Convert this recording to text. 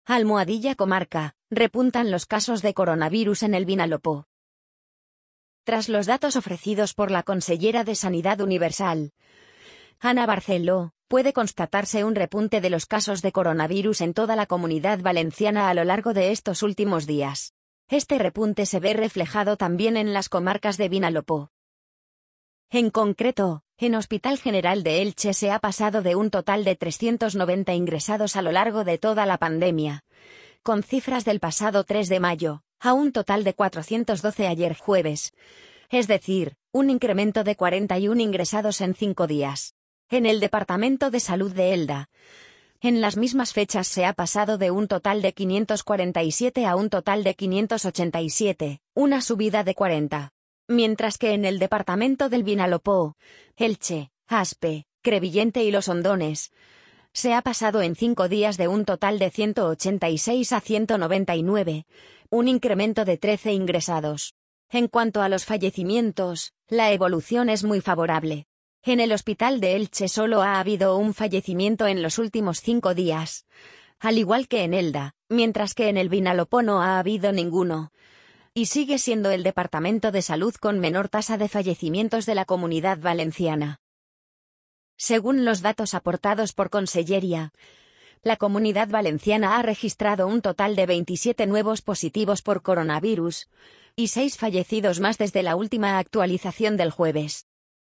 Almohadilla Comarca, repuntan los casos de coronavirus en el Vinalopó. Tras los datos ofrecidos por la consellera de Sanidad Universal, Ana Barceló, puede constatarse un repunte de los casos de coronavirus en toda la Comunidad Valenciana a lo largo de estos últimos días. Este repunte se ve reflejado también en las comarcas de Vinalopó. En concreto, en Hospital General de Elche se ha pasado de un total de 390 ingresados a lo largo de toda la pandemia, con cifras del pasado 3 de mayo, a un total de 412 ayer jueves, es decir, un incremento de 41 ingresados en 5 días. En el Departamento de Salud de Elda, en las mismas fechas se ha pasado de un total de 547 a un total de 587, una subida de 40. Mientras que en el departamento del Vinalopó, Elche, Aspe, Crevillente y Los Hondones, se ha pasado en 5 días de un total de 186 a 199, un incremento de 13 ingresados. En cuanto a los fallecimientos, la evolución es muy favorable. En el hospital de Elche solo ha habido un fallecimiento en los últimos 5 días, al igual que en Elda, mientras que en el Vinalopó no ha habido ninguno. Y sigue siendo el departamento de salud con menor tasa de fallecimientos de la Comunidad Valenciana. Según los datos aportados por Consellería, la Comunidad Valenciana ha registrado un total de 27 nuevos positivos por coronavirus y 6 fallecidos más desde la última actualización del jueves.